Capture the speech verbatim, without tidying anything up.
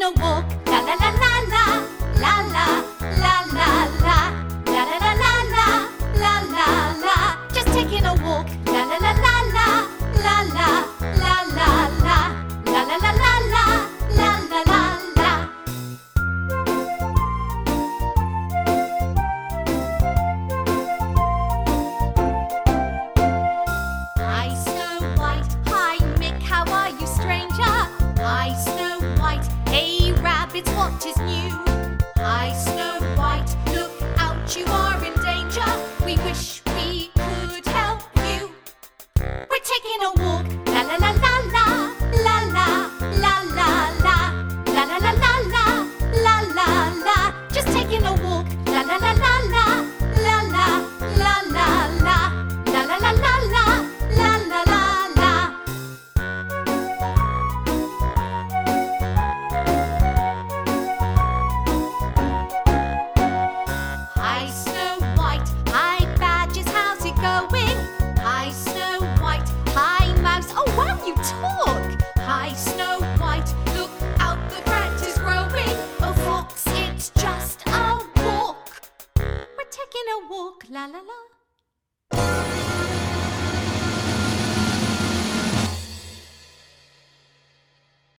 a walk, la la la la la, la la la la la, la la la la la, la la la. Just taking a walk, la la la la la, la la la la la, la la la la la, la la la la. Hi Snow White, hi Mick, how are you, stranger? Hi Snow White, hey rabbits, what is new? Hi Snow White, look out, you are in danger. We wish we could help you. We're taking a walk, la la la la la, la la la la la, la la la la la, la la la. Just taking a walk, la la la la la, la la la la la, la la la la la, la la la la. Hi Snow White, hi Badgers, how's it going? Hi Snow White, hi Mouse, oh wow you talk! Hi Snow White, look out the threat is growing. Oh Fox, it's just a walk. We're taking a walk, la la la.